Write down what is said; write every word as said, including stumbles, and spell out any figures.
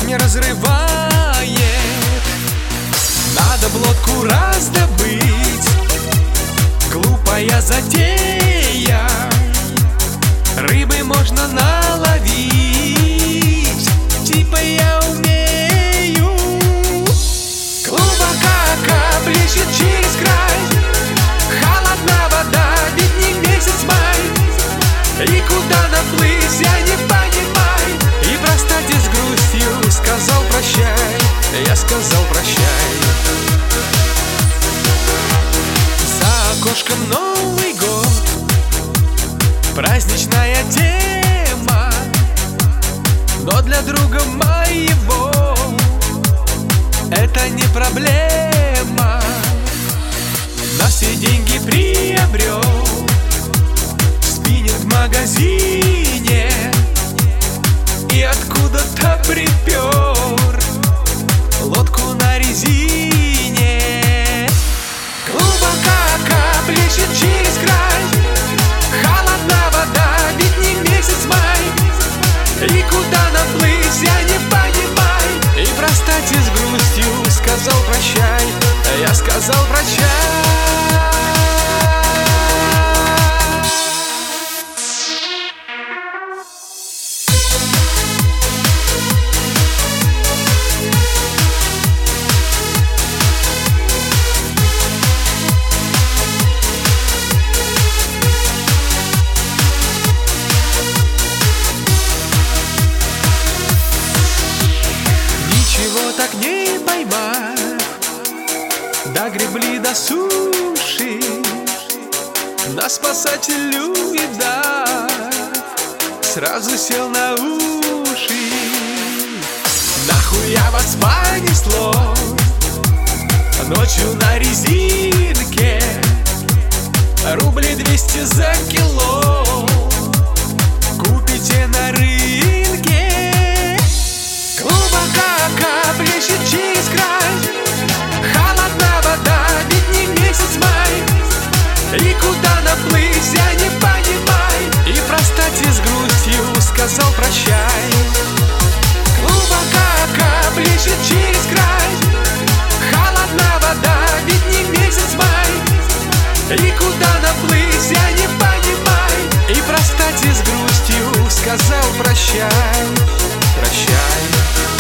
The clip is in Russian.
не разрывает. Надо б лодку раздобыть, глупая затея. Рыбы можно наловить, типа я умею. Глубоко плещет через край, холодна вода, ведь не месяц май. И куда наплыть, я не понимаю. И простать с грустью сказал прощай, я сказал прощай. За окошком Новый год, праздничная тема, но для друга моего это не проблема. На все деньги приобрел спиннинг в магазине и откуда-то припер лодку на резине. Глубоко плещет через край, холодна вода, ведь не месяц май. И куда наплыть, я не понимаю. И простать с грустью сказал прощай, я сказал прощай. Так не поймав, догребли до суши, на спасателю и дав, сразу сел на уши. Нахуя вас понесло ночью на резинке, рублей двести за кило купите на рынке. Глубоко плещет через край, холодна вода, ведь не месяц май. И куда наплыть, я не понимаю. И простать с грустью сказал прощай. Глубоко плещет через край, холодна вода, ведь не месяц май. И куда наплыть, я не понимаю. И простать с грустью сказал прощай, прощай.